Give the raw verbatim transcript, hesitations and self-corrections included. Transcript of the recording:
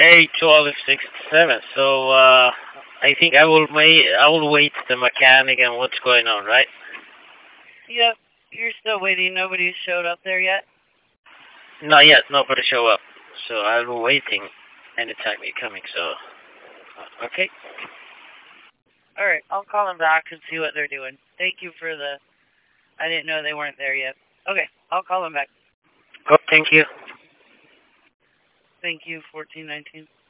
A twelve sixty-seven. So uh, I think I will wait. I will wait the mechanic and what's going on, right? Yep. You're still waiting. Nobody's showed up there yet. Not yet. Nobody show up. So I'll be waiting anytime you're coming. So uh, okay. All right. I'll call them back and see what they're doing. Thank you for the. I didn't know they weren't there yet. Okay. I'll call them back. Oh, thank you. Thank you. fourteen nineteen.